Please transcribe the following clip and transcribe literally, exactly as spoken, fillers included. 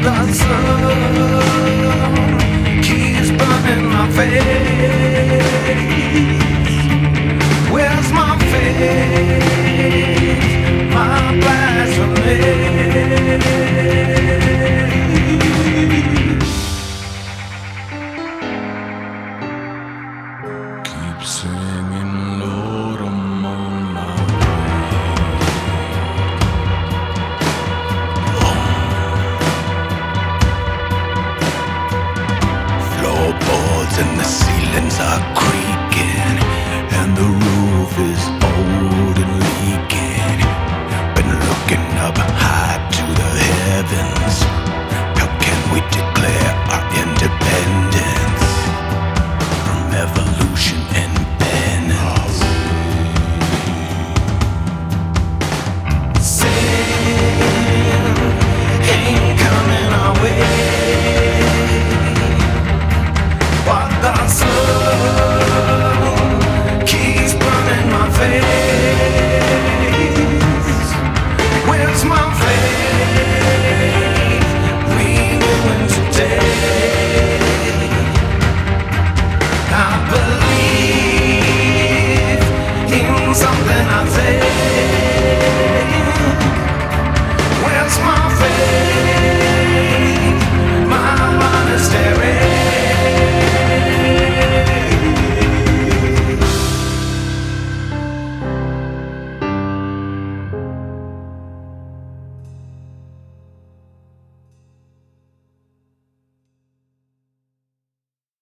the sun keeps burning my face. Where's my faith, my blasphemy? Keep singing, Lord, I'm on my floorboards and the ceilings are creaking, and the roof is old and leaking. Been looking up high to the heavens. How can we declare our independence from evolution and penance? Sin ain't coming our way, but the sun keeps burning my face.